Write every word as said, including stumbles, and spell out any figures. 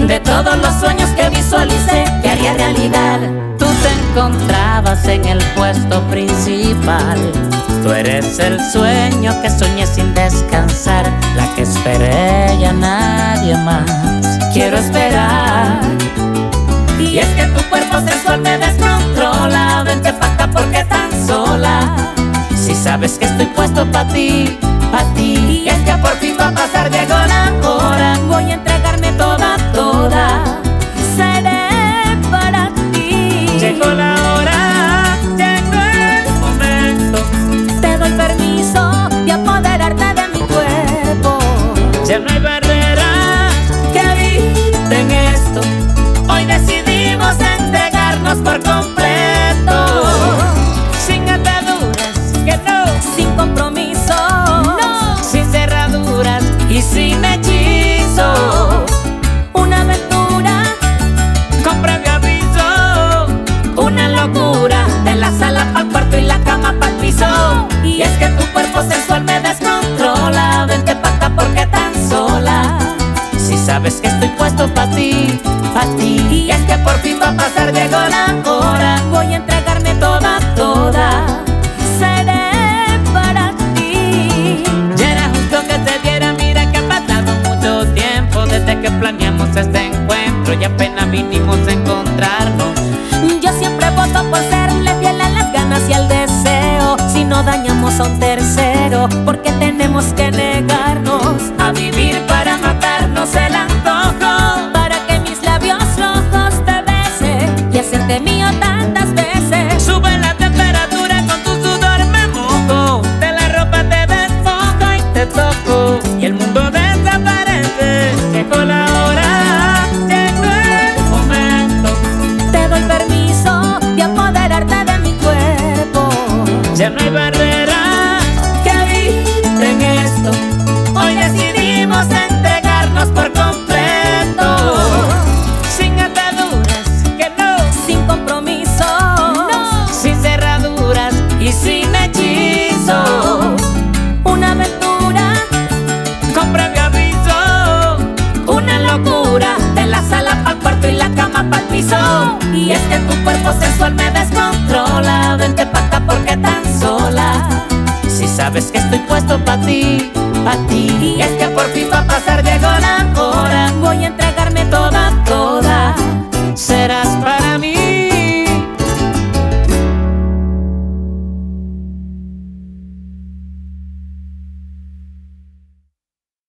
de todos los sueños que visualicé que haría realidad. Tú te encontrabas en el puesto principal. Tú eres el sueño que soñé sin descansar, la que esperé y a nadie más Quiero esperar. Y es que tu cuerpo sensual me descontrola. Vente pa' acá porque tan sola. Si sabes que estoy puesto pa' ti, pa' ti. Y es que por fin va a pasar, llegó la hora. Voy a entregarme toda, toda. Seré para ti. Llegó la hora, llegó el momento. Te doy permiso de apoderarte de mi cuerpo. Ya no hay barreras que eviten esto. Hoy decidimos entregarnos por completo. Sin ataduras, que no. Sin compromiso, no. Sin cerraduras y sin hechizo. Una aventura con previo aviso. Una locura, de la sala pa'l cuarto y la cama pa'l piso. Y es que tu cuerpo sensual me descontrola. Vente pa' acá porque tan sola. Si sabes que estoy puesto pa' ti, pa' ti. Y es que por fin va a pasar, llegó la hora. Voy a entregarme toda, toda. Seré para ti. Ya era justo que se diera, mira que ha pasado mucho tiempo desde que planeamos este encuentro y apenas vinimos a encontrarnos. Yo siempre voto por serle fiel a las ganas y al deseo. Si no dañamos a un tercero, porque tenemos que negarnos a vivir para matarnos el antojo, para que mis labios rojos te besen y hacerte mío tantas veces. Sube la temperatura, con tu sudor me mojo, de la ropa te despojo y te toco y el mundo desaparece. Llegó la hora, llegó el momento. Te doy permiso de apoderarte de mi cuerpo. Ya no hay barreras que eviten esto. Hoy decidimos entregarnos por completo. Sin ataduras, que no. Sin compromiso, no. Sin cerraduras y sin hechizo. Una aventura con previo aviso. Una locura, de la sala pa'l cuarto y la cama pa'l piso. Y es que tu cuerpo sensual me descontrola. Vente pa' acá porque tan sola. Si sabes que estoy puesto pa' ti, pa' ti. Y es que por fin va a pasar,